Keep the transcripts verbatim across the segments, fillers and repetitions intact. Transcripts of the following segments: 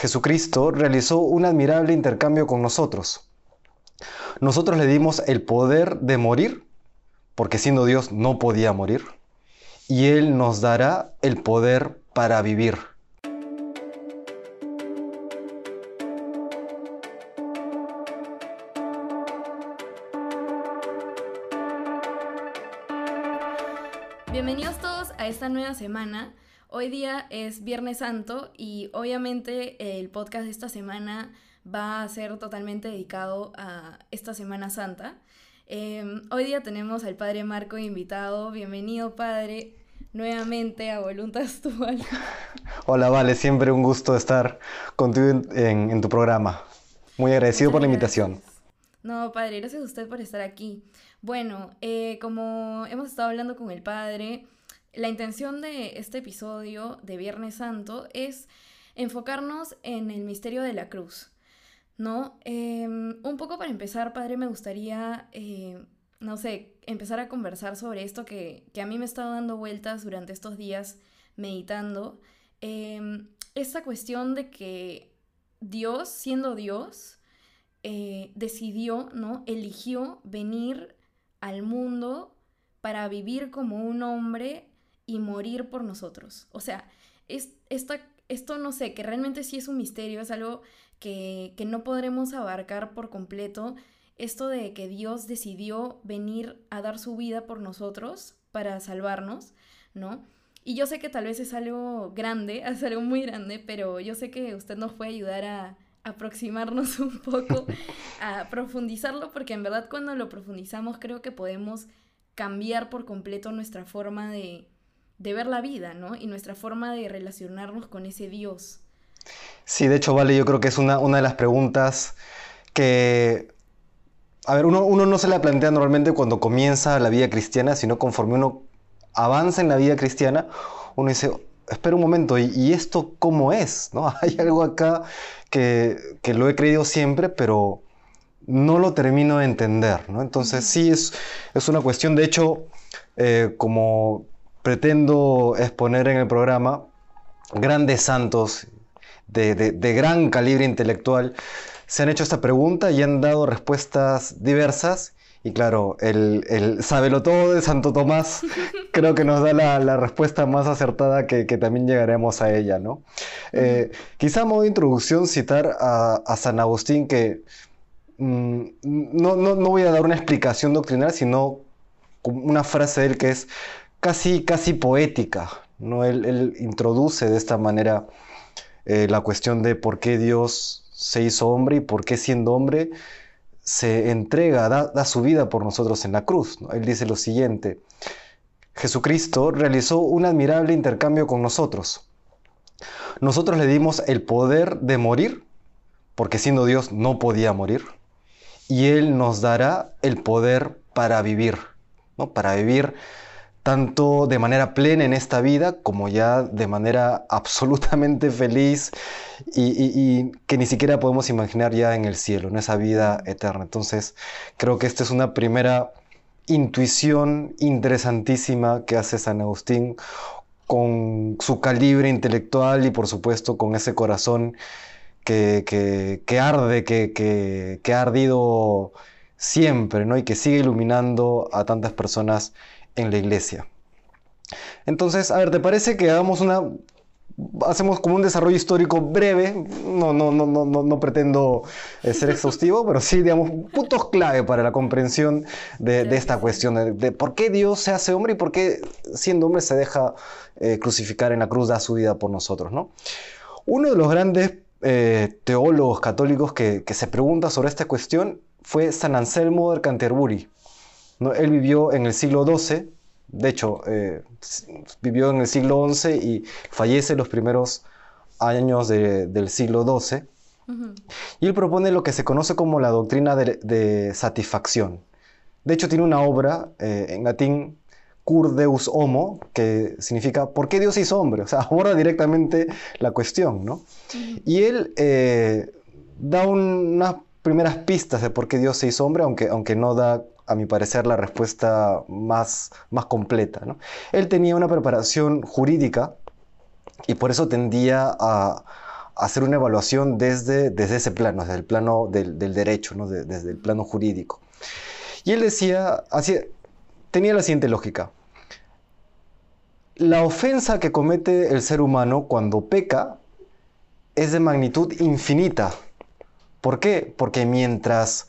Jesucristo realizó un admirable intercambio con nosotros. Nosotros le dimos el poder de morir, porque siendo Dios no podía morir, y Él nos dará el poder para vivir. Bienvenidos todos a esta nueva semana. Hoy día es Viernes Santo y obviamente el podcast de esta semana va a ser totalmente dedicado a esta Semana Santa. Eh, hoy día tenemos al Padre Marco invitado. Bienvenido, Padre, nuevamente a Voluntas Tual. Hola, Vale, siempre un gusto estar contigo en, en, en tu programa. Muy agradecido Muchas por la gracias. invitación. No, Padre, gracias a usted por estar aquí. Bueno, eh, como hemos estado hablando con el Padre, la intención de este episodio de Viernes Santo es enfocarnos en el misterio de la cruz, ¿no? Eh, un poco para empezar, Padre, me gustaría, eh, no sé, empezar a conversar sobre esto que, que a mí me ha estado dando vueltas durante estos días meditando. Eh, esta cuestión de que Dios, siendo Dios, eh, decidió, ¿no? Eligió venir al mundo para vivir como un hombre y morir por nosotros. O sea, es, esta, esto no sé, que realmente sí es un misterio, es algo que, que no podremos abarcar por completo. Esto de que Dios decidió venir a dar su vida por nosotros para salvarnos, ¿no? Y yo sé que tal vez es algo grande, es algo muy grande, pero yo sé que usted nos puede ayudar a aproximarnos un poco, a profundizarlo, porque en verdad cuando lo profundizamos creo que podemos cambiar por completo nuestra forma de, de ver la vida, ¿no? Y nuestra forma de relacionarnos con ese Dios. Sí, de hecho, Vale, yo creo que es una, una de las preguntas que, a ver, uno, uno no se la plantea normalmente cuando comienza la vida cristiana, sino conforme uno avanza en la vida cristiana, uno dice, espera un momento, ¿y, y esto cómo es? ¿No? Hay algo acá que, que lo he creído siempre, pero no lo termino de entender, ¿no? Entonces Uh-huh. sí es, es una cuestión, de hecho, eh, como pretendo exponer en el programa, grandes santos de, de, de gran calibre intelectual se han hecho esta pregunta y han dado respuestas diversas. Y claro, el, el sabelotodo de Santo Tomás creo que nos da la, la respuesta más acertada que, que también llegaremos a ella, ¿no? Eh, Uh-huh. quizá a modo de introducción citar a, a San Agustín que mm, no, no, no voy a dar una explicación doctrinal, sino una frase de él que es casi, casi poética, ¿no? Él, él introduce de esta manera eh, la cuestión de por qué Dios se hizo hombre y por qué siendo hombre se entrega, da, da su vida por nosotros en la cruz, ¿no? Él dice lo siguiente: Jesucristo realizó un admirable intercambio con nosotros. Nosotros le dimos el poder de morir, porque siendo Dios no podía morir, y Él nos dará el poder para vivir, ¿no? Para vivir tanto de manera plena en esta vida como ya de manera absolutamente feliz y, y, y que ni siquiera podemos imaginar ya en el cielo, en esa vida eterna. Entonces creo que esta es una primera intuición interesantísima que hace San Agustín con su calibre intelectual y por supuesto con ese corazón que, que, que arde, que, que, que ha ardido siempre, ¿no? Y que sigue iluminando a tantas personas en la iglesia. Entonces, a ver, ¿te parece que hagamos una... hacemos como un desarrollo histórico breve? No, no, no, no, no, no pretendo eh, ser exhaustivo, pero sí, digamos, puntos clave para la comprensión de, de Claro que esta sí. cuestión, de, de por qué Dios se hace hombre y por qué siendo hombre se deja eh, crucificar en la cruz, da su vida por nosotros, ¿no? Uno de los grandes eh, teólogos católicos que, que se pregunta sobre esta cuestión fue San Anselmo de Canterbury, ¿no? Él vivió en el siglo doce, de hecho, eh, vivió en el siglo once y fallece en los primeros años de, del siglo doce. Uh-huh. Y él propone lo que se conoce como la doctrina de, de satisfacción. De hecho, tiene una obra eh, en latín, Cur Deus Homo, que significa ¿por qué Dios se hizo hombre? O sea, aborda directamente la cuestión, ¿no? Uh-huh. Y él eh, da un, unas primeras pistas de por qué Dios se hizo hombre, aunque, aunque no da, a mi parecer, la respuesta más, más completa, ¿no? Él tenía una preparación jurídica y por eso tendía a, hacer una evaluación desde, desde ese plano, desde el plano del, del derecho, ¿no? De, desde el plano jurídico. Y él decía, así, tenía la siguiente lógica. La ofensa que comete el ser humano cuando peca es de magnitud infinita. ¿Por qué? Porque mientras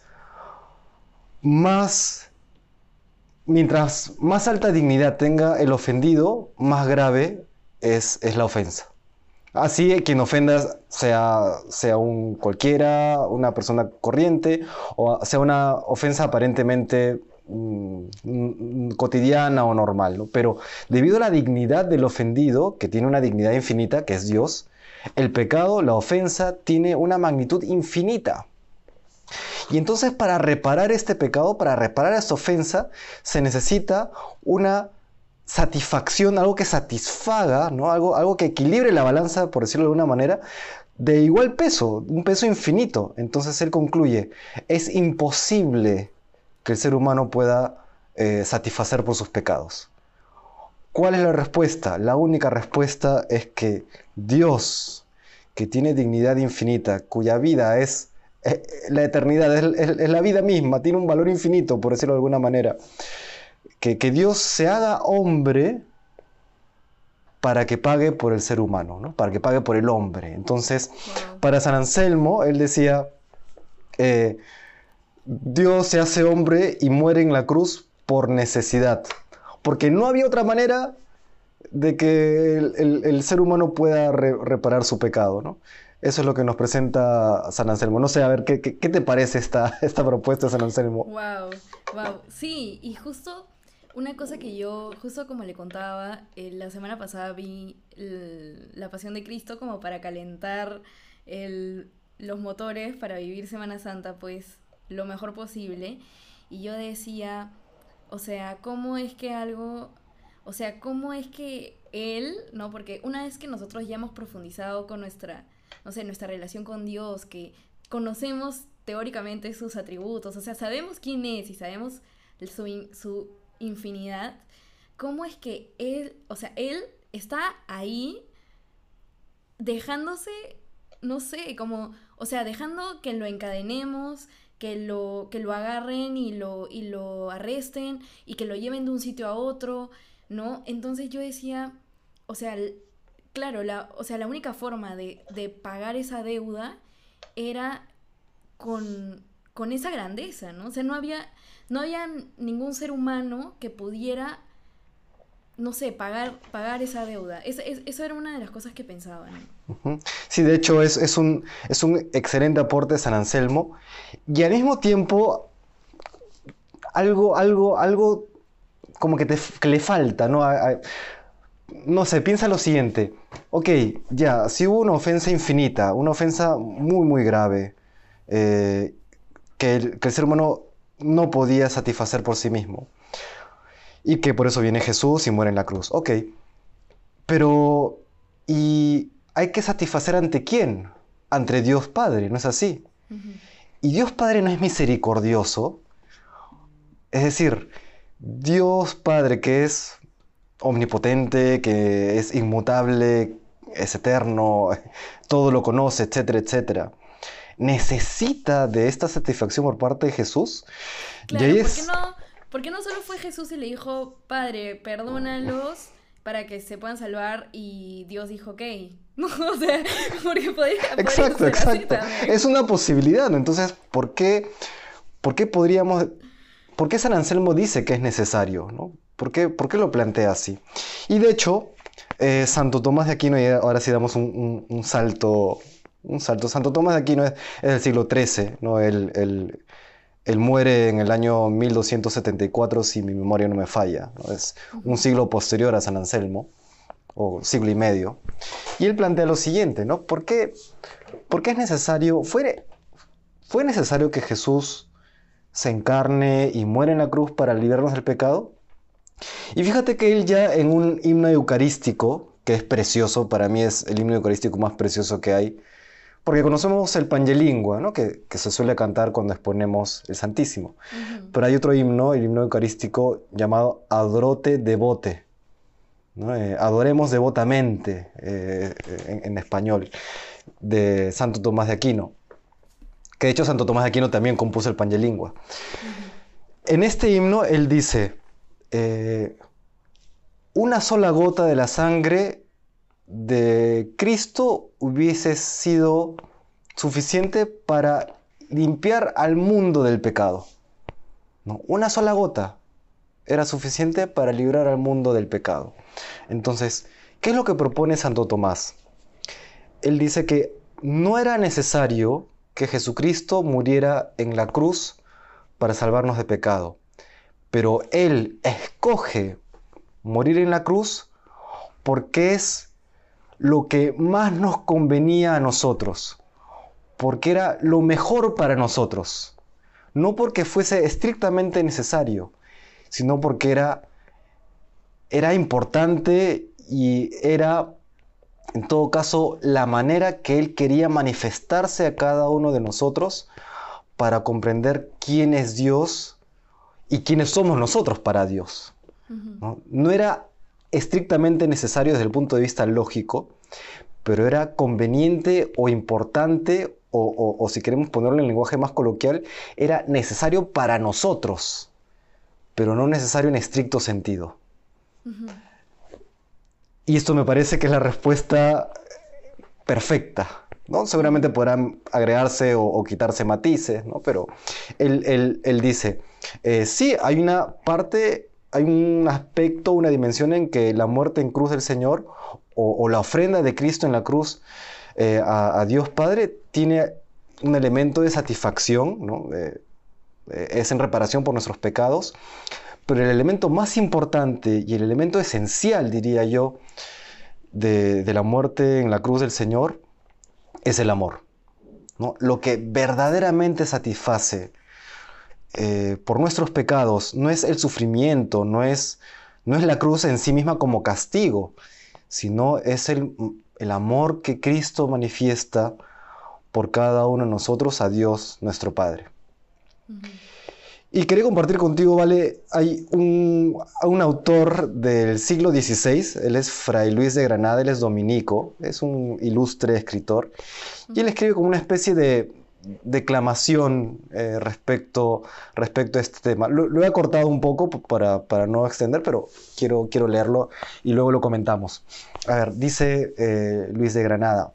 más, mientras más alta dignidad tenga el ofendido, más grave es, es la ofensa. Así quien ofenda sea, sea un cualquiera, una persona corriente, o sea una ofensa aparentemente mmm, cotidiana o normal, ¿no? Pero debido a la dignidad del ofendido, que tiene una dignidad infinita, que es Dios, el pecado, la ofensa, tiene una magnitud infinita. Y entonces para reparar este pecado, para reparar esta ofensa, se necesita una satisfacción, algo que satisfaga, ¿no? algo, algo que equilibre la balanza, por decirlo de alguna manera, de igual peso, un peso infinito. Entonces él concluye, es imposible que el ser humano pueda eh, satisfacer por sus pecados. ¿Cuál es la respuesta? La única respuesta es que Dios, que tiene dignidad infinita, cuya vida es eh, la eternidad, es, es, es la vida misma, tiene un valor infinito, por decirlo de alguna manera, Que, que Dios se haga hombre para que pague por el ser humano, ¿no? Para que pague por el hombre. Entonces, wow. Para San Anselmo, él decía, eh, Dios se hace hombre y muere en la cruz por necesidad, porque no había otra manera de que el, el, el ser humano pueda re, reparar su pecado, ¿no? Eso es lo que nos presenta San Anselmo. No sé, a ver, ¿qué, qué, qué te parece esta, esta propuesta de San Anselmo? Wow, wow. Sí, y justo... Una cosa que yo, justo como le contaba, eh, la semana pasada vi el, la Pasión de Cristo como para calentar el, los motores para vivir Semana Santa, pues, lo mejor posible. Y yo decía, o sea, ¿cómo es que algo, o sea, cómo es que él, ¿no? Porque una vez que nosotros ya hemos profundizado con nuestra, no sé, nuestra relación con Dios, que conocemos teóricamente sus atributos, o sea, sabemos quién es y sabemos su... su infinidad, ¿cómo es que él, o sea, él está ahí dejándose, no sé, como, o sea, dejando que lo encadenemos, que lo, que lo agarren y lo, y lo arresten y que lo lleven de un sitio a otro, ¿no? Entonces yo decía, o sea, claro, la, o sea, la única forma de, de pagar esa deuda era con, con esa grandeza, ¿no? O sea, no había... No había ningún ser humano que pudiera, no sé, pagar, pagar esa deuda. Es, es, eso era una de las cosas que pensaba, ¿no? Uh-huh. Sí, de hecho es, es, un, es un excelente aporte de San Anselmo. Y al mismo tiempo, algo, algo, algo como que, te, que le falta, ¿no? A, a, no sé, piensa lo siguiente. Ok, ya, si hubo una ofensa infinita, una ofensa muy, muy grave, eh, que, el, que el ser humano no podía satisfacer por sí mismo. Y que por eso viene Jesús y muere en la cruz. Ok. Pero, ¿y hay que satisfacer ante quién? Ante Dios Padre, ¿no es así? Uh-huh. Y Dios Padre no es misericordioso. Es decir, Dios Padre que es omnipotente, que es inmutable, es eterno, todo lo conoce, etcétera, etcétera. Necesita de esta satisfacción por parte de Jesús. Claro, ¿por qué no, por qué no solo fue Jesús y le dijo, Padre, perdónalos para que se puedan salvar? Y Dios dijo, ok. No, o sea, porque podría, exacto, podría ser exacto. así también. Es una posibilidad, ¿no? Entonces, ¿por qué, por qué podríamos, por qué San Anselmo dice que es necesario, ¿no? ¿Por qué, por qué lo plantea así? Y de hecho, eh, Santo Tomás de Aquino, y ahora sí damos un, un, un salto... Un salto. Santo Tomás de Aquino es, es del siglo trece, ¿no? Él, él, él muere en el año mil doscientos setenta y cuatro, si mi memoria no me falla, ¿no? Es un siglo posterior a San Anselmo, o siglo y medio. Y él plantea lo siguiente, ¿no? ¿Por qué, por qué es necesario, fue, fue necesario que Jesús se encarne y muera en la cruz para librarnos del pecado? Y fíjate que él ya en un himno eucarístico, que es precioso, para mí es el himno eucarístico más precioso que hay, porque conocemos el Pangelingua, ¿no? que, que se suele cantar cuando exponemos el Santísimo. Uh-huh. Pero hay otro himno, el himno eucarístico, llamado Adorote Devote, ¿no? Eh, adoremos devotamente, eh, en, en español. de Santo Tomás de Aquino, que de hecho Santo Tomás de Aquino también compuso el Pangelingua. Uh-huh. En este himno él dice, eh, una sola gota de la sangre de Cristo hubiese sido suficiente para limpiar al mundo del pecado. ¿No? Una sola gota era suficiente para librar al mundo del pecado. Entonces, ¿qué es lo que propone Santo Tomás? Él dice que no era necesario que Jesucristo muriera en la cruz para salvarnos de pecado, pero Él escoge morir en la cruz porque es lo que más nos convenía a nosotros, porque era lo mejor para nosotros, no porque fuese estrictamente necesario, sino porque era, era importante y era, en todo caso, la manera que Él quería manifestarse a cada uno de nosotros para comprender quién es Dios y quiénes somos nosotros para Dios. Uh-huh. ¿No? No era estrictamente necesario desde el punto de vista lógico, pero era conveniente o importante, o, o, o si queremos ponerlo en lenguaje más coloquial, era necesario para nosotros, pero no necesario en estricto sentido. Uh-huh. Y esto me parece que es la respuesta perfecta, ¿no? Seguramente podrán agregarse o, o quitarse matices, ¿no? Pero él, él, él dice, eh, sí, hay una parte, hay un aspecto, una dimensión en que la muerte en cruz del Señor o, o la ofrenda de Cristo en la cruz eh, a, a Dios Padre tiene un elemento de satisfacción, ¿no? Eh, eh, es en reparación por nuestros pecados, pero el elemento más importante y el elemento esencial, diría yo, de, de la muerte en la cruz del Señor es el amor, ¿no? Lo que verdaderamente satisface eh, por nuestros pecados no es el sufrimiento, no es, no es la cruz en sí misma como castigo, sino es el, el amor que Cristo manifiesta por cada uno de nosotros a Dios nuestro Padre. Uh-huh. Y quería compartir contigo, Vale, hay un, un autor del siglo dieciséis, él es Fray Luis de Granada, él es dominico, es un ilustre escritor, y él escribe como una especie de declamación eh, respecto, respecto a este tema. Lo, lo he acortado un poco para, para no extender, pero quiero, quiero leerlo y luego lo comentamos. A ver, dice eh, Luis de Granada,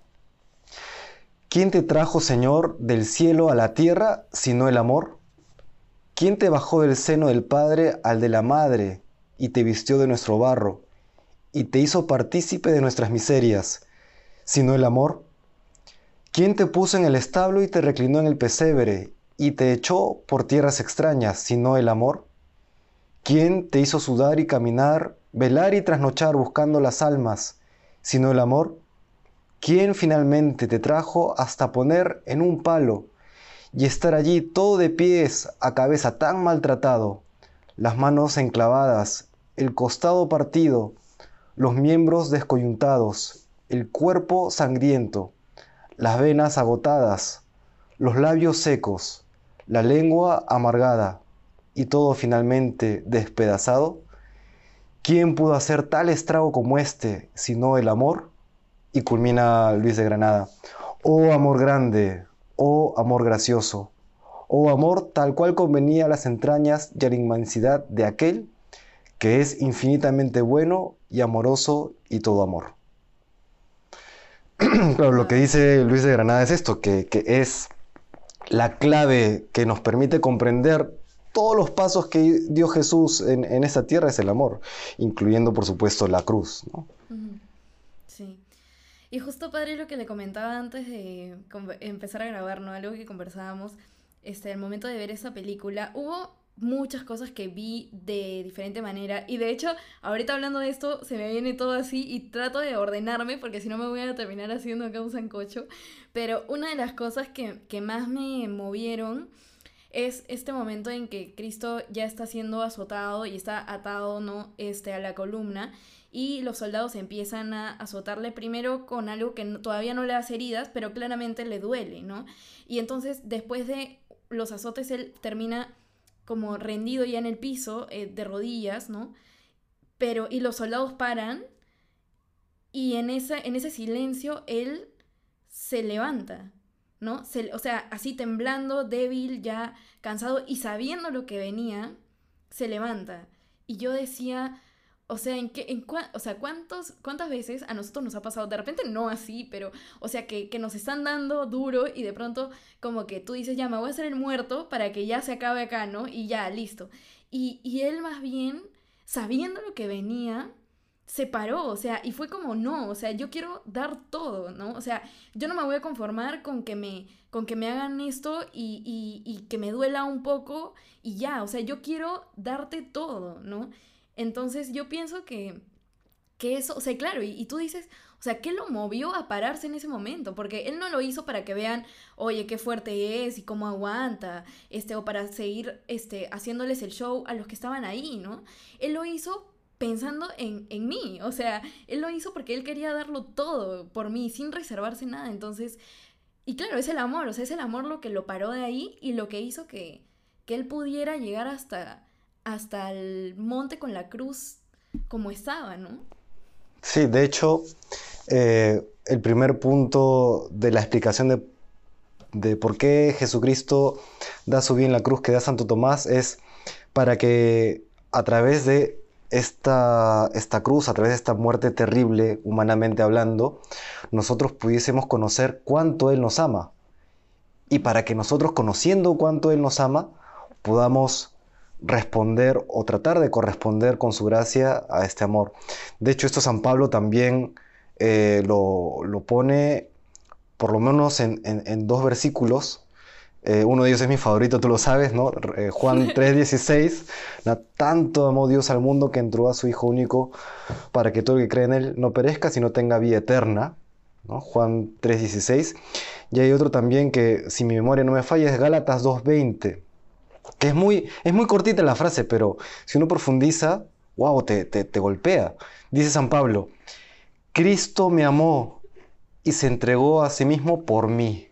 ¿quién te trajo, Señor, del cielo a la tierra, sino el amor? ¿Quién te bajó del seno del Padre al de la Madre y te vistió de nuestro barro y te hizo partícipe de nuestras miserias, sino el amor? ¿Quién te puso en el establo y te reclinó en el pesebre y te echó por tierras extrañas, sino el amor? ¿Quién te hizo sudar y caminar, velar y trasnochar buscando las almas, sino el amor? ¿Quién finalmente te trajo hasta poner en un palo y estar allí todo de pies a cabeza tan maltratado, las manos enclavadas, el costado partido, los miembros descoyuntados, el cuerpo sangriento, las venas agotadas, los labios secos, la lengua amargada y todo finalmente despedazado? ¿Quién pudo hacer tal estrago como este, sino el amor? Y culmina Luis de Granada, oh amor grande, oh amor gracioso, oh amor tal cual convenía a las entrañas y a la inmensidad de aquel que es infinitamente bueno y amoroso y todo amor. Claro, lo que dice Luis de Granada es esto, que, que es la clave que nos permite comprender todos los pasos que dio Jesús en, en esta tierra, es el amor, incluyendo por supuesto la cruz, ¿no? Sí. Y justo, padre, lo que le comentaba antes de empezar a grabar, ¿no? Algo que conversábamos, este, al momento de ver esa película, hubo muchas cosas que vi de diferente manera, y de hecho, ahorita hablando de esto, se me viene todo así, y trato de ordenarme, porque si no me voy a terminar haciendo acá un sancocho, pero una de las cosas que, que más me movieron es este momento en que Cristo ya está siendo azotado y está atado, ¿no? este, a la columna, y los soldados empiezan a azotarle primero con algo que no, todavía no le hace heridas, pero claramente le duele, ¿no? Y entonces, después de los azotes, él termina como rendido ya en el piso, eh, de rodillas, ¿no? Pero, y los soldados paran, y en, esa, en ese silencio, él se levanta, ¿no? Se, o sea, así temblando, débil, ya cansado y sabiendo lo que venía, se levanta. Y yo decía, o sea, ¿en qué, en cua- o sea, ¿cuántos, cuántas veces a nosotros nos ha pasado? De repente no así, pero, o sea, que, que nos están dando duro y de pronto como que tú dices, ya, me voy a hacer el muerto para que ya se acabe acá, ¿no? Y ya, listo. Y, y él más bien, sabiendo lo que venía, se paró, o sea, y fue como, no, o sea, yo quiero dar todo, ¿no? O sea, yo no me voy a conformar con que me, con que me hagan esto y, y, y que me duela un poco y ya, o sea, yo quiero darte todo, ¿no? Entonces yo pienso que, que eso, o sea, claro, y, y tú dices, o sea, ¿qué lo movió a pararse en ese momento? Porque él no lo hizo para que vean, oye, qué fuerte es y cómo aguanta, este, o para seguir, este, haciéndoles el show a los que estaban ahí, ¿no? Él lo hizo pensando en, en mí, o sea, él lo hizo porque él quería darlo todo por mí, sin reservarse nada, entonces, y claro, es el amor, o sea, es el amor lo que lo paró de ahí y lo que hizo que, que él pudiera llegar hasta, hasta el monte con la cruz como estaba, ¿no? Sí, de hecho, eh, el primer punto de la explicación de, de por qué Jesucristo da su vida en la cruz que da Santo Tomás es para que a través de esta, esta cruz, a través de esta muerte terrible, humanamente hablando, nosotros pudiésemos conocer cuánto Él nos ama. Y para que nosotros, conociendo cuánto Él nos ama, podamos responder o tratar de corresponder con su gracia a este amor. De hecho, esto San Pablo también eh, lo, lo pone por lo menos en, en, en dos versículos. Eh, uno de ellos es mi favorito, tú lo sabes, ¿no? Eh, Juan tres dieciséis. Tanto amó Dios al mundo que entregó a su Hijo único para que todo el que cree en Él no perezca, sino tenga vida eterna, ¿no? Juan tres dieciséis. Y hay otro también que, si mi memoria no me falla, es Gálatas dos veinte, que es muy, es muy cortita la frase, pero si uno profundiza, wow, te, te, te golpea. Dice San Pablo, Cristo me amó y se entregó a sí mismo por mí.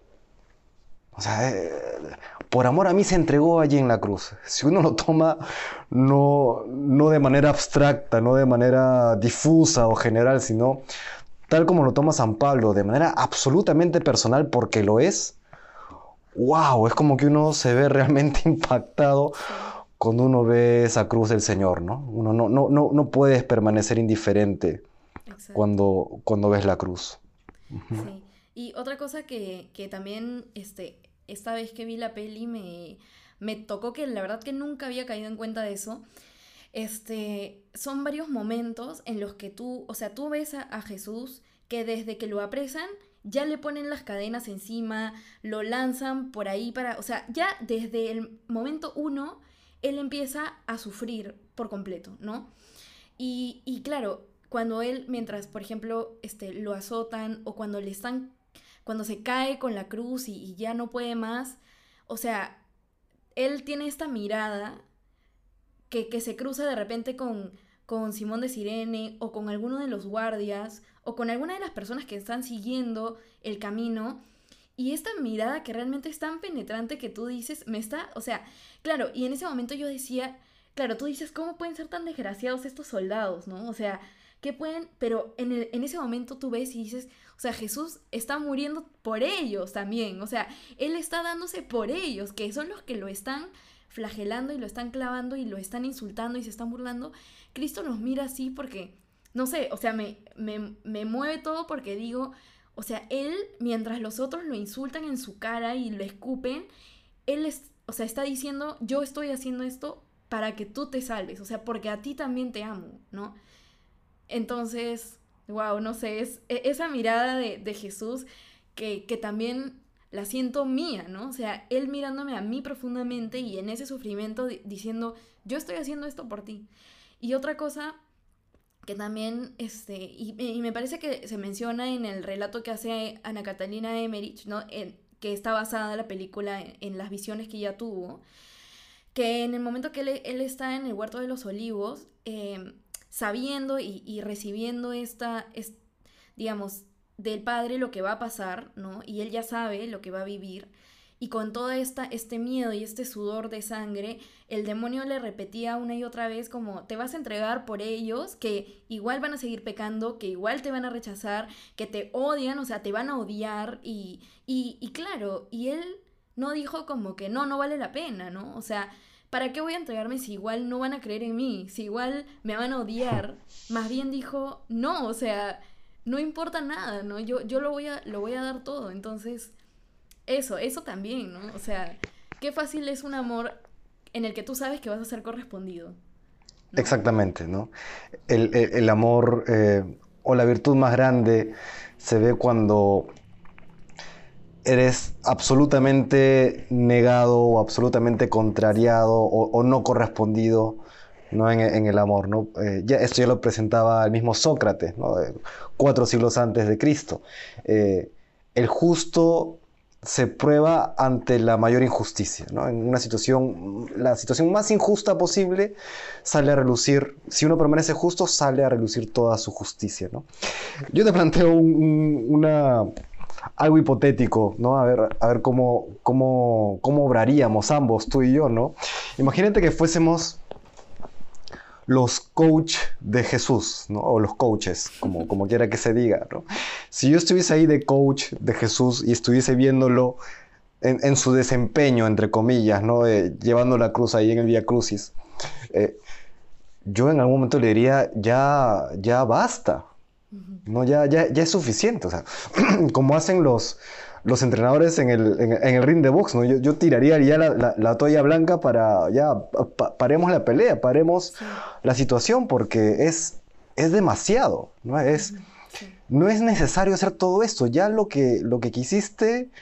O sea, eh, por amor a mí se entregó allí en la cruz. Si uno lo toma no, no de manera abstracta, no de manera difusa o general, sino tal como lo toma San Pablo, de manera absolutamente personal, porque lo es, wow, es como que uno se ve realmente impactado Sí, cuando uno ve esa cruz del Señor, ¿no? Uno no, no, no, no puedes permanecer indiferente exacto. cuando, cuando ves la cruz. Sí. Y otra cosa que, que también, este, esta vez que vi la peli me, me tocó que la verdad que nunca había caído en cuenta de eso. Este, son varios momentos en los que tú, o sea, tú ves a, a Jesús que desde que lo apresan ya le ponen las cadenas encima, lo lanzan por ahí para, o sea, ya desde el momento uno él empieza a sufrir por completo, ¿no? Y, y claro, cuando él, mientras, por ejemplo, este, lo azotan o cuando le están, cuando se cae con la cruz y, y ya no puede más, o sea, él tiene esta mirada que, que se cruza de repente con, con Simón de Cirene o con alguno de los guardias o con alguna de las personas que están siguiendo el camino. Y esta mirada que realmente es tan penetrante que tú dices, me está, o sea, claro, y en ese momento yo decía, claro, tú dices, ¿cómo pueden ser tan desgraciados estos soldados, no? O sea, ¿qué pueden? Pero en, el, en ese momento tú ves y dices, o sea, Jesús está muriendo por ellos también, o sea, Él está dándose por ellos, que son los que lo están flagelando y lo están clavando y lo están insultando y se están burlando. Cristo nos mira así porque, no sé, o sea, me, me, me mueve todo porque digo, o sea, él, mientras los otros lo insultan en su cara y lo escupen, él es, o sea, está diciendo, yo estoy haciendo esto para que tú te salves, o sea, porque a ti también te amo, ¿no? Entonces, wow, no sé, es e- esa mirada de, de Jesús que, que también la siento mía, ¿no? O sea, él mirándome a mí profundamente y en ese sufrimiento di- diciendo, yo estoy haciendo esto por ti. Y otra cosa que también, este, y, y me parece que se menciona en el relato que hace Ana Catalina Emmerich, ¿no? En, que está basada la película en, en las visiones que ella tuvo, que en el momento que él, él está en el huerto de los olivos, eh, sabiendo y, y recibiendo esta, es, digamos, del padre lo que va a pasar, ¿no? Y él ya sabe lo que va a vivir. y con todo esta, este miedo y este sudor de sangre, el demonio le repetía una y otra vez como te vas a entregar por ellos, que igual van a seguir pecando, que igual te van a rechazar, que te odian, o sea, te van a odiar y, y, y claro, y él no dijo como que no, no vale la pena, ¿no? O sea, ¿para qué voy a entregarme si igual no van a creer en mí? Si igual me van a odiar. Más bien dijo, no, o sea, no importa nada, ¿no? Yo, yo lo voy a, lo voy a dar todo. Entonces, eso, eso también, ¿no? O sea, qué fácil es un amor en el que tú sabes que vas a ser correspondido, ¿no? Exactamente, ¿no? El, el- el amor eh, o la virtud más grande se ve cuando eres absolutamente negado o absolutamente contrariado o, o no correspondido, ¿no? En, en el amor, ¿no? Eh, ya, esto ya lo presentaba el mismo Sócrates, ¿no? Eh, cuatro siglos antes de Cristo. Eh, el justo se prueba ante la mayor injusticia, ¿no? En una situación, la situación más injusta posible sale a relucir, si uno permanece justo, sale a relucir toda su justicia, ¿no? Yo te planteo un- un- una, algo hipotético, ¿no? A ver, a ver cómo, cómo, cómo obraríamos ambos, tú y yo, ¿no? Imagínate que fuésemos los coach de Jesús, ¿no? O los coaches, como, como quiera que se diga, ¿no? Si yo estuviese ahí de coach de Jesús y estuviese viéndolo en, en su desempeño, entre comillas, ¿no? Eh, llevando la cruz ahí en el Vía Crucis, eh, yo en algún momento le diría, ya, ya basta, Ujú. ¿no? Ya, ya, ya es suficiente, o sea, como hacen los, los entrenadores en el, en, en el ring de box, ¿no? Yo, yo tiraría ya la, la, la toalla blanca para, ya, pa- paremos la pelea, paremos Sí. la situación, porque es, es demasiado, ¿no? Es, Ujú. Sí. no es necesario hacer todo esto, ya lo que, lo que quisiste,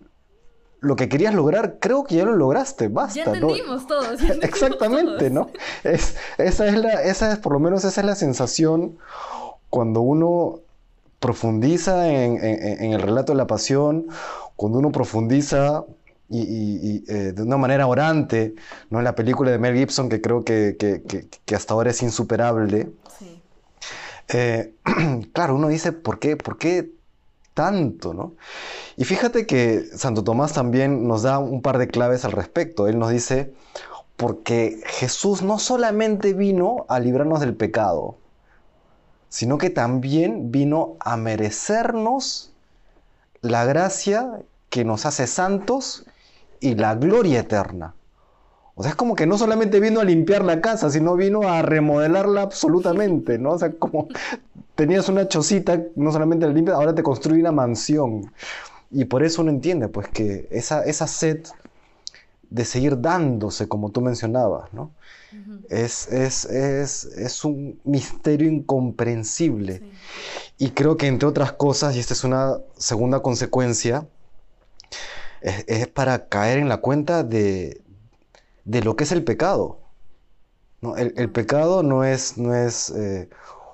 lo que querías lograr, creo que ya lo lograste, Ya basta, ¿no? entendimos todos, ya entendimos Exactamente, todos. ¿no? Es, esa es la, esa es, por lo menos esa es la sensación cuando uno profundiza en, en- en el relato de la pasión, cuando uno profundiza y, y- y, eh, de una manera orante, ¿no? En la película de Mel Gibson, que creo que, que- que- que hasta ahora es insuperable, Sí. eh, claro, uno dice, ¿por qué, por qué tanto, ¿no? Y fíjate que Santo Tomás también nos da un par de claves al respecto. Él nos dice, porque Jesús no solamente vino a librarnos del pecado, sino que también vino a merecernos la gracia que nos hace santos y la gloria eterna. O sea, es como que no solamente vino a limpiar la casa, sino vino a remodelarla absolutamente, ¿no? O sea, como tenías una chocita, no solamente la limpias, ahora te construye una mansión. Y por eso uno entiende, pues, que esa, esa sed de seguir dándose, como tú mencionabas, ¿no? Ujú. Es, es, es, es un misterio incomprensible. Sí. Y creo que entre otras cosas, y esta es una segunda consecuencia, es, es para caer en la cuenta de, de lo que es el pecado, ¿no? El, el Wow. pecado no es, no es eh,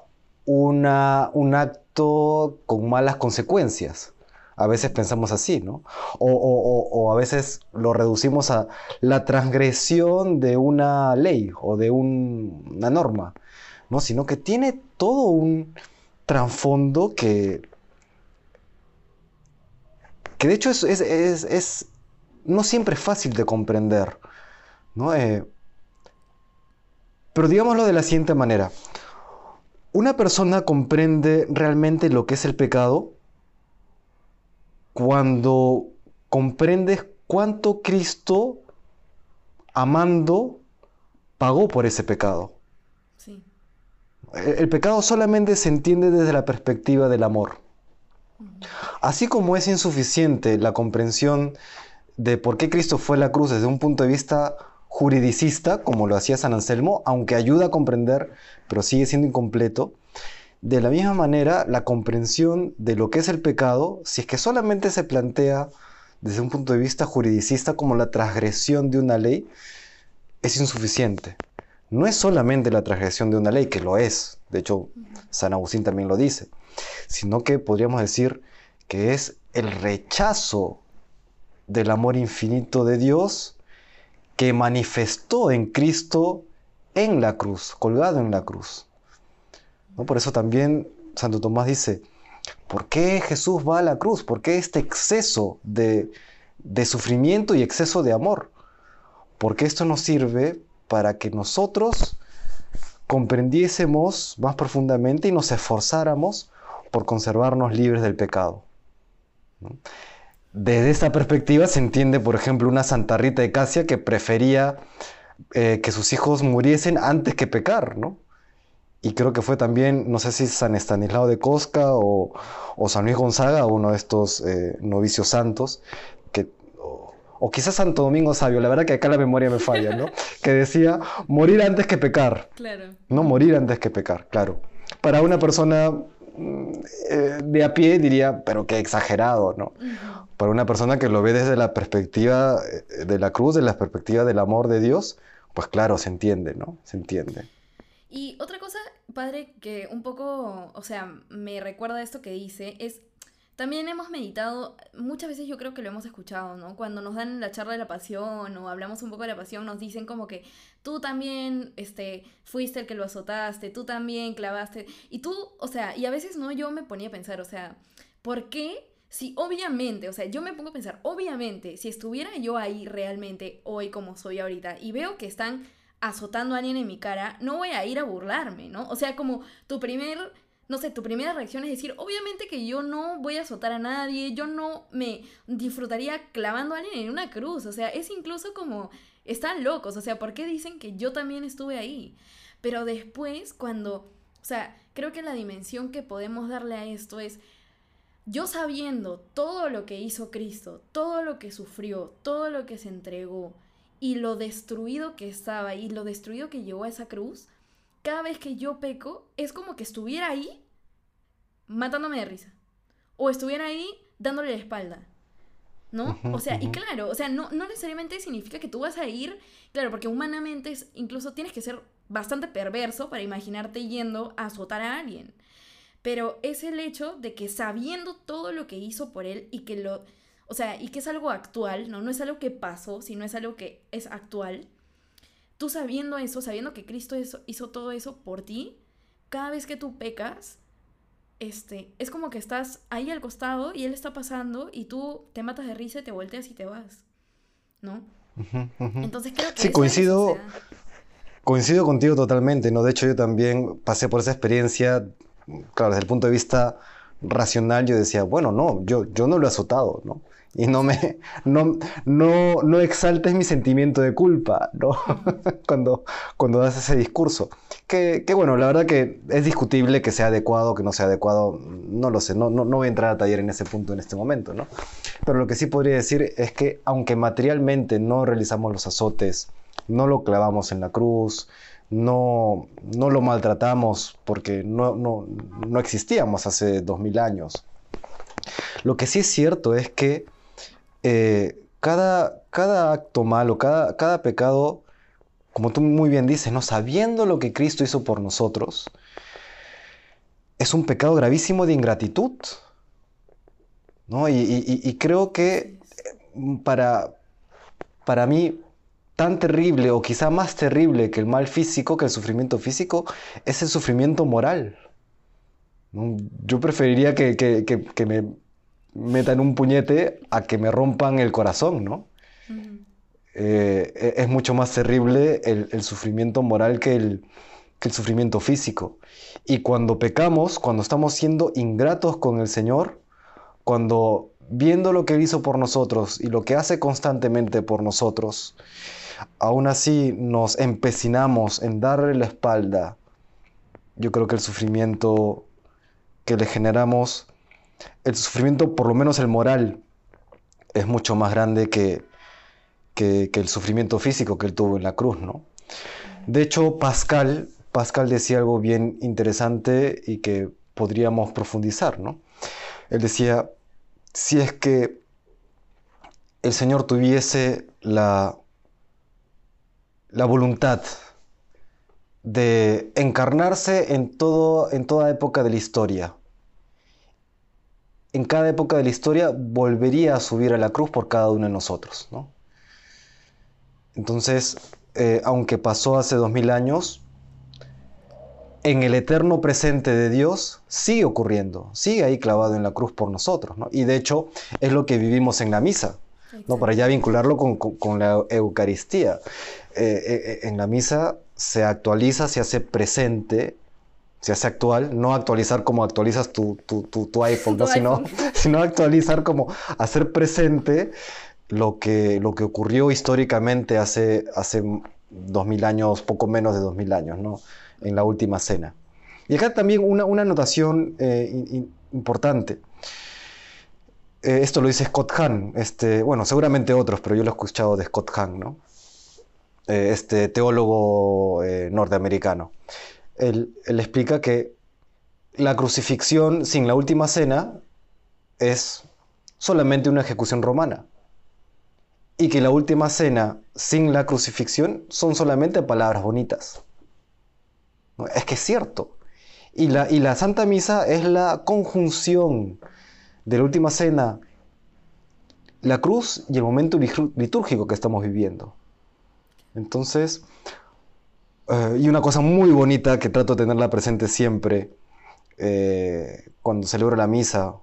una, un acto con malas consecuencias. A veces Ujú. pensamos así, ¿no? O, o- o- o a veces lo reducimos a la transgresión de una ley o de un- una norma, ¿no? Sino que tiene todo un trasfondo que, que de hecho es, es- es- es- no siempre es fácil de comprender, ¿no? Eh, pero digámoslo de la siguiente manera. Una persona comprende realmente lo que es el pecado cuando comprendes cuánto Cristo, amando, pagó por ese pecado. Sí. El, el pecado solamente se entiende desde la perspectiva del amor. Ujú. Así como es insuficiente la comprensión de por qué Cristo fue a la cruz desde un punto de vista juridicista, como lo hacía San Anselmo, aunque ayuda a comprender, pero sigue siendo incompleto. De la misma manera, la comprensión de lo que es el pecado, si es que solamente se plantea desde un punto de vista juridicista como la transgresión de una ley, es insuficiente. No es solamente la transgresión de una ley, que lo es, de hecho Ujú. San Agustín también lo dice, sino que podríamos decir que es el rechazo del amor infinito de Dios que manifestó en Cristo en la cruz, colgado en la cruz, ¿no? Por eso también Santo Tomás dice, ¿por qué Jesús va a la cruz? ¿Por qué este exceso de, de sufrimiento y exceso de amor, porque esto nos sirve para que nosotros comprendiésemos más profundamente y nos esforzáramos por conservarnos libres del pecado, ¿no? Desde esta perspectiva se entiende, por ejemplo, una Santa Rita de Casia que prefería eh, que sus hijos muriesen antes que pecar, ¿no? Y creo que fue también, no sé si San Estanislao de Kostka o, o San Luis Gonzaga, uno de estos eh, novicios santos, que, o, o quizás Santo Domingo Sabio, la verdad que acá la memoria me falla, ¿no? Que decía, morir antes que pecar. Claro. No morir antes que pecar, claro. Para una persona eh, de a pie diría, pero qué exagerado, ¿no? Uh-huh. Para una persona que lo ve desde la perspectiva de la cruz, desde la perspectiva del amor de Dios, pues claro, se entiende, ¿no? Se entiende. Y otra cosa, padre, que un poco, o sea, me recuerda esto que dice, es, también hemos meditado, muchas veces yo creo que lo hemos escuchado, ¿no? Cuando nos dan la charla de la pasión o hablamos un poco de la pasión, nos dicen como que tú también, este, fuiste el que lo azotaste, tú también clavaste, y tú, o sea, y a veces no, yo me ponía a pensar, o sea, ¿por qué? Si obviamente, o sea, yo me pongo a pensar, obviamente, si estuviera yo ahí realmente hoy como soy ahorita y veo que están azotando a alguien en mi cara, no voy a ir a burlarme, ¿no? O sea, como tu primer, no sé, tu primera reacción es decir, obviamente que yo no voy a azotar a nadie, yo no me disfrutaría clavando a alguien en una cruz, o sea, es incluso como, están locos, o sea, ¿por qué dicen que yo también estuve ahí? Pero después, cuando, o sea, creo que la dimensión que podemos darle a esto es, yo sabiendo todo lo que hizo Cristo, todo lo que sufrió, todo lo que se entregó y lo destruido que estaba y lo destruido que llevó a esa cruz, cada vez que yo peco es como que estuviera ahí matándome de risa o estuviera ahí dándole la espalda, ¿no? Uh-huh, O sea, uh-huh. y claro, o sea, no, no necesariamente significa que tú vas a ir, claro, porque humanamente es, incluso tienes que ser bastante perverso para imaginarte yendo a azotar a alguien. Pero es el hecho de que sabiendo todo lo que hizo por él y que lo, o sea, y que es algo actual, ¿no? No es algo que pasó, sino es algo que es actual. Tú sabiendo eso, sabiendo que Cristo hizo, hizo todo eso por ti, cada vez que tú pecas, este, es como que estás ahí al costado y él está pasando y tú te matas de risa y te volteas y te vas, ¿no? Uh-huh, uh-huh. Entonces creo que Sí, eso coincido, es, o sea... coincido contigo totalmente, ¿no? De hecho, yo también pasé por esa experiencia, claro, desde el punto de vista racional, yo decía, bueno, no, yo, yo no lo he azotado, ¿no? Y no me, no, no, no exaltes mi sentimiento de culpa, ¿no? Uh-huh. Cuando, cuando das ese discurso. Que, que bueno, la verdad que es discutible que sea adecuado, que no sea adecuado, no lo sé, no, no, no voy a entrar a taller en ese punto en este momento, ¿no? Pero lo que sí podría decir es que aunque materialmente no realizamos los azotes, no lo clavamos en la cruz, no, no lo maltratamos porque no, no, no existíamos hace dos mil años. Lo que sí es cierto es que eh, cada, cada acto malo, cada, cada pecado, como tú muy bien dices, ¿no? Sabiendo lo que Cristo hizo por nosotros, es un pecado gravísimo de ingratitud, ¿no? Y, y, y creo que para, para mí, tan terrible o quizá más terrible que el mal físico, que el sufrimiento físico, es el sufrimiento moral, ¿no? Yo preferiría que, que, que, que me metan un puñete a que me rompan el corazón, ¿no? Uh-huh. Eh, es mucho más terrible el, el sufrimiento moral que el, que el sufrimiento físico. Y cuando pecamos, cuando estamos siendo ingratos con el Señor, cuando viendo lo que Él hizo por nosotros y lo que hace constantemente por nosotros, aún así nos empecinamos en darle la espalda, yo creo que el sufrimiento que le generamos, el sufrimiento, por lo menos el moral, es mucho más grande que, que, que el sufrimiento físico que él tuvo en la cruz, ¿no? De hecho, Pascal, Pascal decía algo bien interesante y que podríamos profundizar, ¿no? Él decía, si es que el Señor tuviese la, la voluntad de encarnarse en, todo, en toda época de la historia, en cada época de la historia volvería a subir a la cruz por cada uno de nosotros, ¿no? Entonces, eh, aunque pasó hace dos mil años, en el eterno presente de Dios sigue ocurriendo, sigue ahí clavado en la cruz por nosotros, ¿no? Y de hecho es lo que vivimos en la misa. ¿no? Para Exacto. ya vincularlo con, con- con la Eucaristía. Eh, eh, en la misa se actualiza, se hace presente, se hace actual, no actualizar como actualizas tu, tu, tu, tu iPhone, Tu ¿no? Sino, iPhone. sino actualizar como hacer presente lo que, lo que ocurrió históricamente hace, hace dos mil años, poco menos de dos mil años, ¿no? En la última cena. Y acá también una, una anotación eh, in- in- importante. Eh, esto lo dice Scott Hahn, este, bueno, seguramente otros, pero yo lo he escuchado de Scott Hahn, ¿no? Eh, este teólogo eh, norteamericano. Él, él explica que la crucifixión sin la última cena es solamente una ejecución romana y que la última cena sin la crucifixión son solamente palabras bonitas. ¿No? Es que es cierto. Y la, y la Santa Misa es la conjunción de la última cena, la cruz y el momento litúrgico que estamos viviendo. Entonces, eh, y una cosa muy bonita que trato de tenerla presente siempre eh, cuando celebro la misa.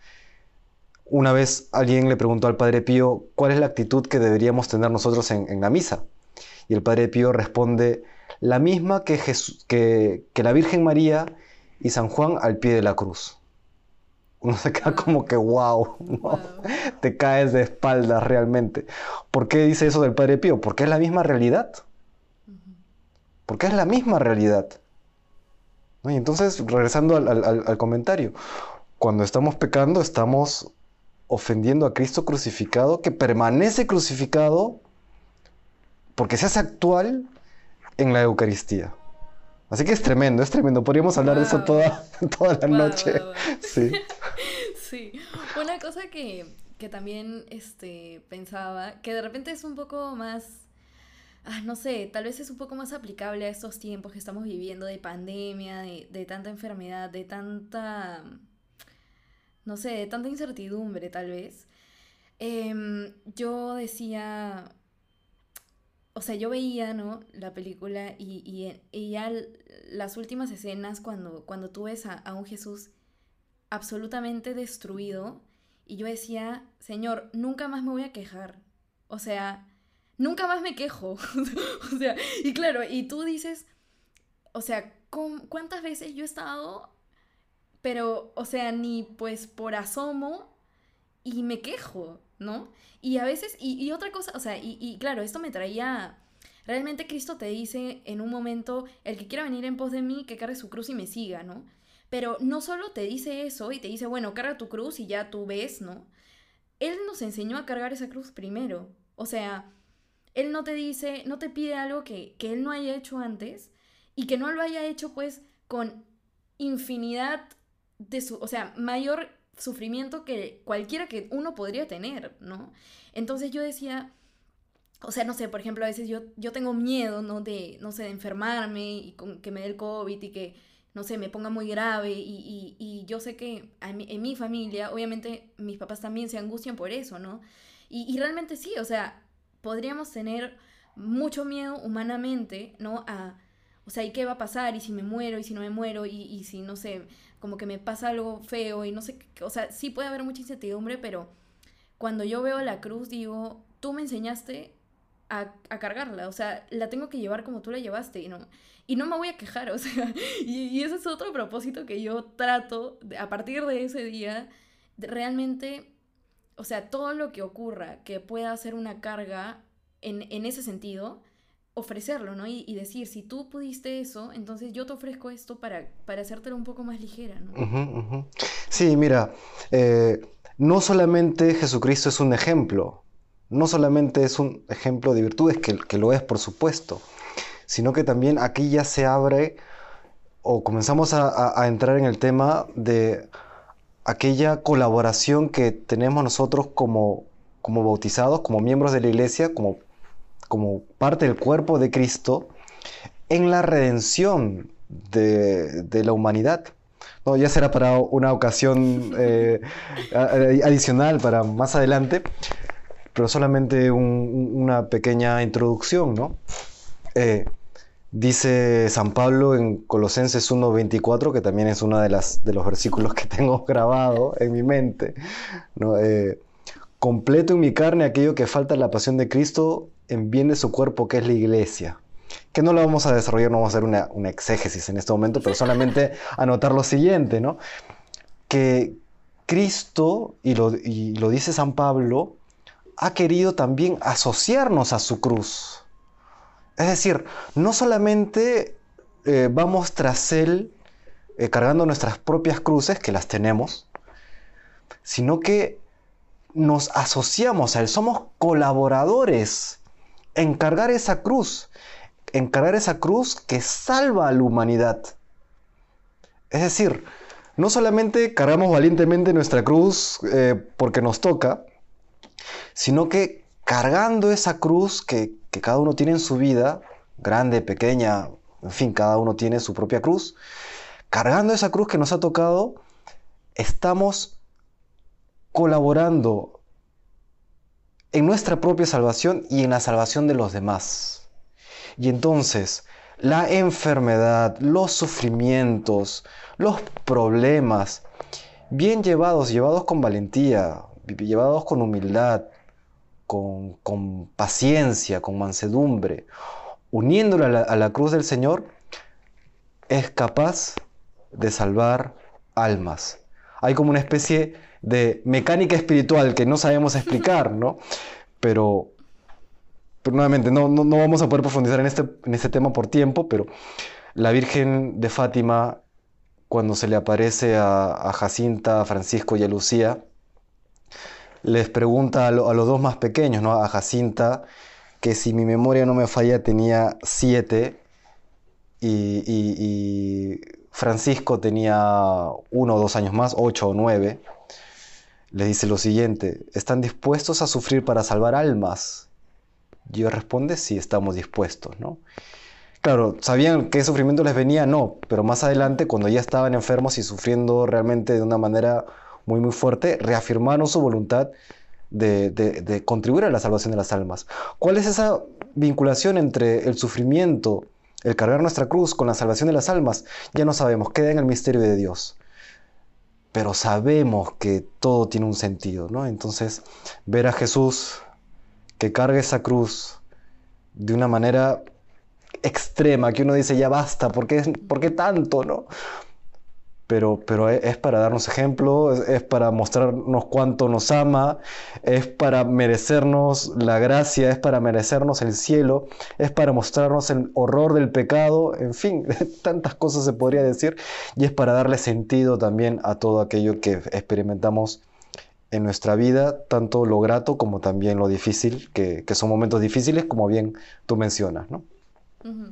Una vez alguien le preguntó al Padre Pío cuál es la actitud que deberíamos tener nosotros en, en la misa. Y el Padre Pío responde, la misma que, Jesús, que, que la Virgen María y San Juan al pie de la cruz. Uno se queda como Wow. que wow, ¿no? Wow. Te caes de espaldas realmente. ¿Por qué dice eso del Padre Pío? Porque es la misma realidad. Porque es la misma realidad. ¿No? Y entonces, regresando al, al, al comentario, cuando estamos pecando, estamos ofendiendo a Cristo crucificado, que permanece crucificado porque se hace actual en la Eucaristía. Así que es tremendo, es tremendo. Podríamos hablar de eso Wow. toda, toda la Wow, noche. wow, wow. Sí. Sí. Una cosa que, que también este, pensaba, que de repente es un poco más, ah, no sé, tal vez es un poco más aplicable a estos tiempos que estamos viviendo de pandemia, de, de tanta enfermedad, de tanta, no sé, de tanta incertidumbre tal vez. Em, yo decía, o sea, yo veía, ¿no? La película y, y, y ya l- las últimas escenas cuando, cuando tú ves a, a un Jesús absolutamente destruido y yo decía, Señor, nunca más me voy a quejar. O sea, nunca más me quejo. O sea, y claro, y tú dices, o sea, ¿cómo- ¿cuántas veces yo he estado, pero, o sea, ni pues por asomo y me quejo, ¿no? Y a veces, y, y otra cosa, o sea, y, y claro, esto me traía, realmente Cristo te dice en un momento, el que quiera venir en pos de mí, que cargue su cruz y me siga, ¿no? Pero no solo te dice eso y te dice, bueno, carga tu cruz y ya tú ves, ¿no? Él nos enseñó a cargar esa cruz primero. O sea, Él no te dice, no te pide algo que, que Él no haya hecho antes y que no lo haya hecho pues con infinidad de su, o sea, mayor sufrimiento que cualquiera que uno podría tener, ¿no? Entonces yo decía, o sea, no sé, por ejemplo, a veces yo, yo tengo miedo, ¿no? De, no sé, de enfermarme y con, que me dé el COVID y que, no sé, me ponga muy grave y, y, y yo sé que a mi- en mi familia, obviamente mis papás también se angustian por eso, ¿no? Y, y realmente sí, o sea, podríamos tener mucho miedo humanamente, ¿no? A, o sea, ¿y qué va a pasar? ¿Y si me muero? ¿Y si no me muero? ¿Y, y si, no sé, como que me pasa algo feo? Y no sé, qué- o sea, sí puede haber mucha incertidumbre, pero cuando yo veo la cruz digo, tú me enseñaste a, a cargarla, o sea, la tengo que llevar como tú la llevaste y no, y no me voy a quejar, o sea, y, y ese es otro propósito que yo trato, de- a partir de ese día, de realmente, o sea, todo lo que ocurra que pueda ser una carga en, en ese sentido, ofrecerlo, ¿no? Y, y decir, si tú pudiste eso, entonces yo te ofrezco esto para, para hacértelo un poco más ligera, ¿no? Ujú, ujú. Sí, mira, eh, no solamente Jesucristo es un ejemplo, no solamente es un ejemplo de virtudes, que, que lo es por supuesto, sino que también aquí ya se abre o comenzamos a, a- a entrar en el tema de aquella colaboración que tenemos nosotros como, como bautizados, como miembros de la iglesia, como, como parte del cuerpo de Cristo, en la redención de, de la humanidad. No, ya será para una ocasión eh, adicional para más adelante, pero solamente un- una pequeña introducción, ¿no? Eh, Dice San Pablo en Colosenses uno veinticuatro, que también es uno de, las, de los versículos que tengo grabado en mi mente, ¿no? Eh, completo en mi carne aquello que falta en la pasión de Cristo en bien de su cuerpo, que es la iglesia. Que no lo vamos a desarrollar, no vamos a hacer una, una exégesis en este momento, pero solamente anotar lo siguiente, ¿no? Que Cristo, y lo, y lo dice San Pablo, ha querido también asociarnos a su cruz. Es decir, no solamente eh, vamos tras Él eh, cargando nuestras propias cruces, que las tenemos, sino que nos asociamos a Él, somos colaboradores en cargar esa cruz, en cargar esa cruz que salva a la humanidad. Es decir, no solamente cargamos valientemente nuestra cruz eh, porque nos toca, sino que cargando esa cruz que, que cada uno tiene en su vida, grande, pequeña, en fin, cada uno tiene su propia cruz, cargando esa cruz que nos ha tocado, estamos colaborando en nuestra propia salvación y en la salvación de los demás. Y entonces, la enfermedad, los sufrimientos, los problemas, bien llevados, llevados con valentía, llevados con humildad, con, con paciencia, con mansedumbre, uniéndolo a la, a la cruz del Señor, es capaz de salvar almas. Hay como una especie de mecánica espiritual que no sabemos explicar, ¿no? Pero, pero nuevamente, no, no, no vamos a poder profundizar en este, en este tema por tiempo, pero la Virgen de Fátima, cuando se le aparece a, a Jacinta, a Francisco y a Lucía, les pregunta a, lo, a los dos más pequeños, ¿no? A Jacinta, que si mi memoria no me falla tenía siete y, y, y Francisco tenía uno o dos años más, ocho o nueve. Les dice lo siguiente: ¿están dispuestos a sufrir para salvar almas? Y ellos responden: sí, estamos dispuestos, ¿no? Claro, ¿sabían qué sufrimiento les venía? No, pero más adelante, cuando ya estaban enfermos y sufriendo realmente de una manera muy muy fuerte, reafirmaron su voluntad de, de, de contribuir a la salvación de las almas. ¿Cuál es esa vinculación entre el sufrimiento, el cargar nuestra cruz, con la salvación de las almas? Ya no sabemos, queda en el misterio de Dios. Pero sabemos que todo tiene un sentido, ¿no? Entonces, ver a Jesús que carga esa cruz de una manera extrema, que uno dice, ya basta, ¿por qué, por qué tanto, no? Pero, pero es para darnos ejemplo, es, es para mostrarnos cuánto nos ama, es para merecernos la gracia, es para merecernos el cielo, es para mostrarnos el horror del pecado, en fin, tantas cosas se podría decir, y es para darle sentido también a todo aquello que experimentamos en nuestra vida, tanto lo grato como también lo difícil, que, que son momentos difíciles, como bien tú mencionas, ¿no? Ujú.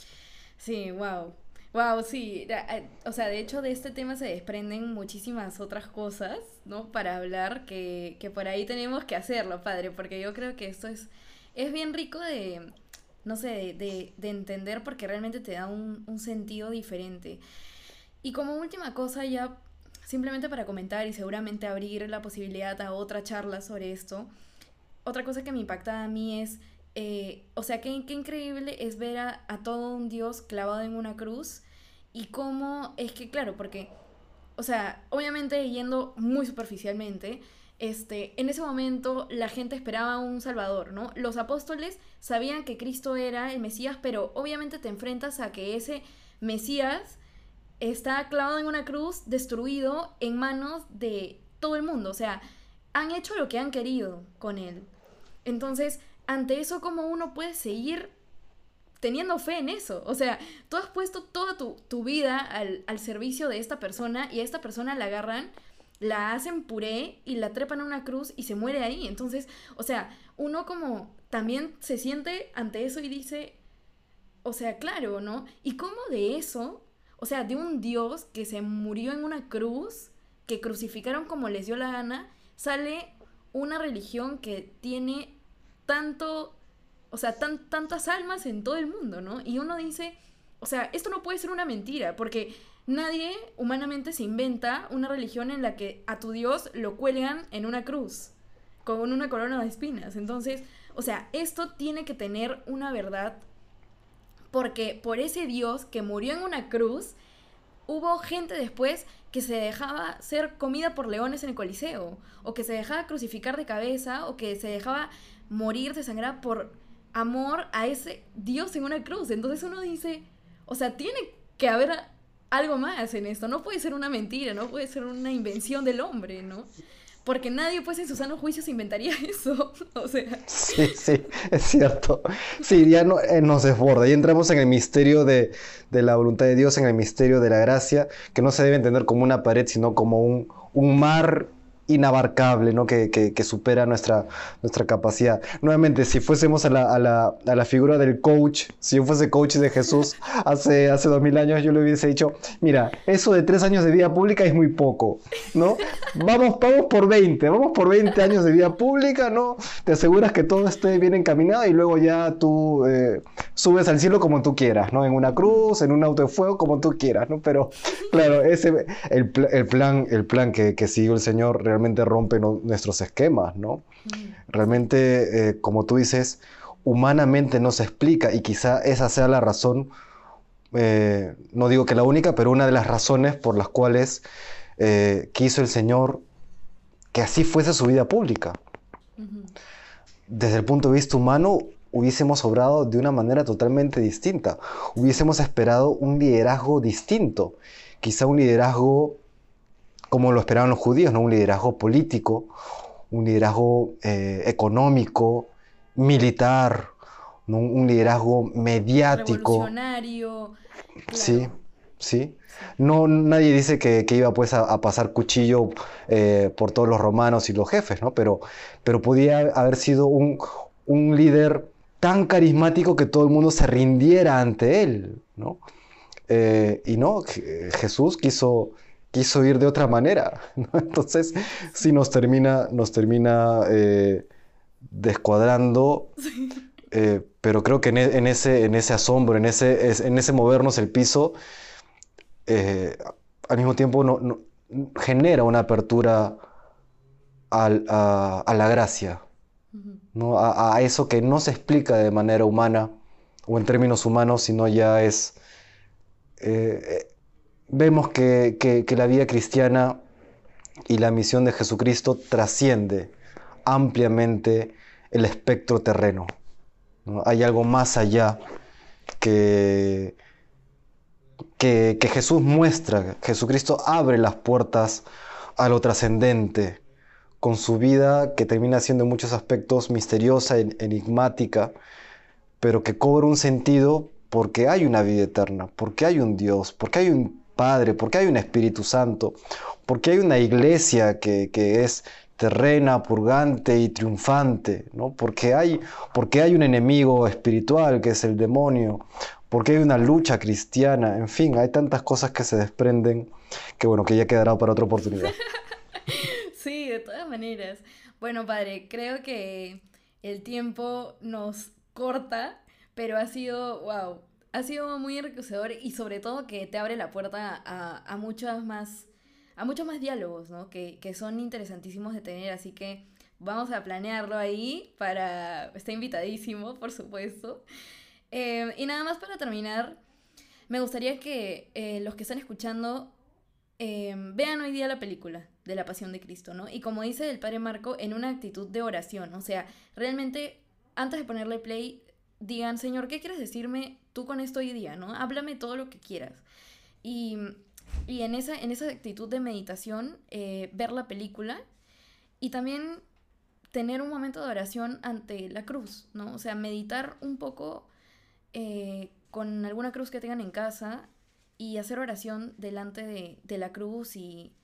Sí, wow. Wow, sí. ra- eh, O sea, de hecho de este tema se desprenden muchísimas otras cosas, ¿no? Para hablar que, que por ahí tenemos que hacerlo, padre, porque yo creo que esto es, es bien rico de, no sé, de, de- de entender porque realmente te da un, un sentido diferente. Y como última cosa ya, simplemente para comentar y seguramente abrir la posibilidad a otra charla sobre esto, otra cosa que me impacta a mí es, eh, o sea, qué, qué increíble es ver a, a todo un Dios clavado en una cruz y cómo es que, claro, porque, o sea, obviamente yendo muy superficialmente, este, en ese momento la gente esperaba un Salvador, ¿no? Los apóstoles sabían que Cristo era el Mesías, pero obviamente te enfrentas a que ese Mesías está clavado en una cruz, destruido en manos de todo el mundo. O sea, han hecho lo que han querido con él. Entonces, ante eso, ¿cómo uno puede seguir teniendo fe en eso? O sea, tú has puesto toda tu, tu vida al, al servicio de esta persona y a esta persona la agarran, la hacen puré y la trepan a una cruz y se muere ahí. Entonces, o sea, uno como también se siente ante eso y dice, o sea, claro, ¿no? ¿Y cómo de eso, o sea, de un Dios que se murió en una cruz, que crucificaron como les dio la gana, sale una religión que tiene tanto, o sea, tan, tantas almas en todo el mundo, ¿no? Y uno dice, o sea, esto no puede ser una mentira, porque nadie humanamente se inventa una religión en la que a tu Dios lo cuelgan en una cruz, con una corona de espinas. Entonces, o sea, esto tiene que tener una verdad porque por ese Dios que murió en una cruz, hubo gente después que se dejaba ser comida por leones en el Coliseo, o que se dejaba crucificar de cabeza, o que se dejaba morir desangrada por amor a ese Dios en una cruz. Entonces uno dice, o sea, tiene que haber algo más en esto. No puede ser una mentira, no puede ser una invención del hombre, ¿no? Porque nadie, pues, en su sano juicio se inventaría eso. O sea, Sí, sí, es cierto. Sí, ya no, eh, nos desborda. Y entramos en el misterio de, de la voluntad de Dios, en el misterio de la gracia, que no se debe entender como una pared, sino como un, un mar inabarcable, ¿no? Que, que, que supera nuestra, nuestra capacidad. Nuevamente, si fuésemos a la, a la, a la figura del coach, si yo fuese coach de Jesús hace, hace dos mil años, yo le hubiese dicho, mira, eso de tres años de vida pública es muy poco, ¿no? Vamos, vamos por veinte, vamos por veinte años de vida pública, ¿no? Te aseguras que todo esté bien encaminado y luego ya tú eh, subes al cielo como tú quieras, ¿no? En una cruz, en un auto de fuego, como tú quieras, ¿no? Pero, claro, ese, el, pl- el plan, el plan que, que siguió el Señor realmente rompe no- nuestros esquemas, ¿no? Realmente, eh, como tú dices, humanamente no se explica y quizá esa sea la razón, eh, no digo que la única, pero una de las razones por las cuales eh, quiso el Señor que así fuese su vida pública. ujú, Desde el punto de vista humano, hubiésemos obrado de una manera totalmente distinta. Hubiésemos esperado un liderazgo distinto. Quizá un liderazgo como lo esperaban los judíos, ¿no? Un liderazgo político, un liderazgo eh, económico, militar, ¿no? Un liderazgo mediático. revolucionario, Sí, claro. sí. Sí. No, nadie dice que, que iba pues a, a pasar cuchillo eh, por todos los romanos y los jefes, ¿no? Pero, pero podía haber sido un, un líder tan carismático que todo el mundo se rindiera ante él, ¿no? Eh, y no, Je- Jesús quiso, quiso ir de otra manera, ¿no? Entonces, sí Sí. nos termina, nos termina eh, descuadrando, Sí. eh, pero creo que en, e- en ese, en ese asombro, en ese, es- en ese movernos el piso, eh, al mismo tiempo no, no- genera una apertura al- a, a la gracia, Ujú. ¿no? A, a eso que no se explica de manera humana o en términos humanos, sino ya es... eh, eh, vemos que, que- que la vida cristiana y la misión de Jesucristo trasciende ampliamente el espectro terreno, ¿no? Hay algo más allá que, que, que Jesús muestra. Jesucristo abre las puertas a lo trascendente con su vida que termina siendo en muchos aspectos misteriosa, en- enigmática, pero que cobra un sentido porque hay una vida eterna, porque hay un Dios, porque hay un Padre, porque hay un Espíritu Santo, porque hay una iglesia que, que es terrena, purgante y triunfante, ¿no? Porque hay, porque hay un enemigo espiritual que es el demonio, porque hay una lucha cristiana, en fin, hay tantas cosas que se desprenden que bueno, que ya quedará para otra oportunidad. Sí, de todas maneras. Bueno, padre, creo que el tiempo nos corta, pero ha sido, wow, ha sido muy enriquecedor y sobre todo que te abre la puerta a, a muchas más, a muchos más diálogos, ¿no? Que, que son interesantísimos de tener, así que vamos a planearlo ahí para, está invitadísimo, por supuesto. Eh, y nada más para terminar, me gustaría que eh, los que están escuchando eh, vean hoy día la película de la Pasión de Cristo, ¿no? Y como dice el Padre Marco, en una actitud de oración, o sea, realmente antes de ponerle play, digan, Señor, ¿qué quieres decirme tú con esto hoy día, ¿no? Háblame todo lo que quieras. Y, y en, esa, en esa actitud de meditación, eh, ver la película y también tener un momento de oración ante la cruz, ¿no? O sea, meditar un poco eh, con alguna cruz que tengan en casa y hacer oración delante de, de la cruz y,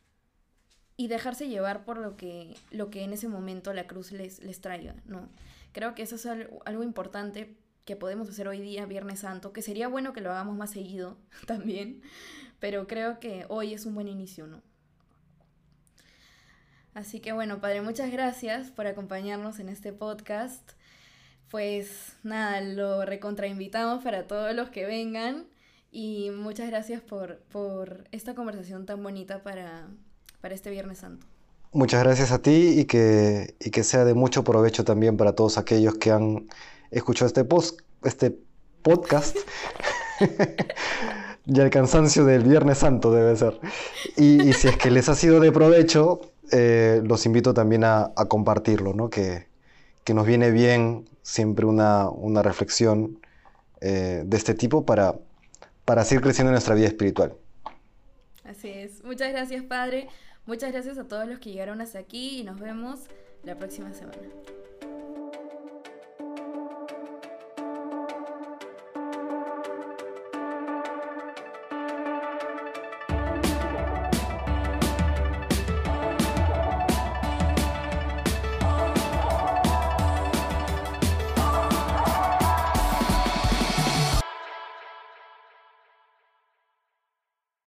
y dejarse llevar por lo que, lo que en ese momento la cruz les, les traiga, ¿no? Creo que eso es algo, algo importante que podemos hacer hoy día, Viernes Santo, que sería bueno que lo hagamos más seguido también, pero creo que hoy es un buen inicio, ¿no? Así que bueno, padre, muchas gracias por acompañarnos en este podcast. Pues nada, lo recontrainvitamos para todos los que vengan y muchas gracias por, por esta conversación tan bonita para, para este Viernes Santo. Muchas gracias a ti y que, y que sea de mucho provecho también para todos aquellos que han escuchado este, post, este podcast. Y el cansancio del Viernes Santo debe ser. Y, y si es que les ha sido de provecho, eh, los invito también a, a compartirlo, ¿no? Que, que nos viene bien siempre una, una reflexión eh, de este tipo para, para seguir creciendo en nuestra vida espiritual. Así es. Muchas gracias, padre. Muchas gracias a todos los que llegaron hasta aquí y nos vemos la próxima semana.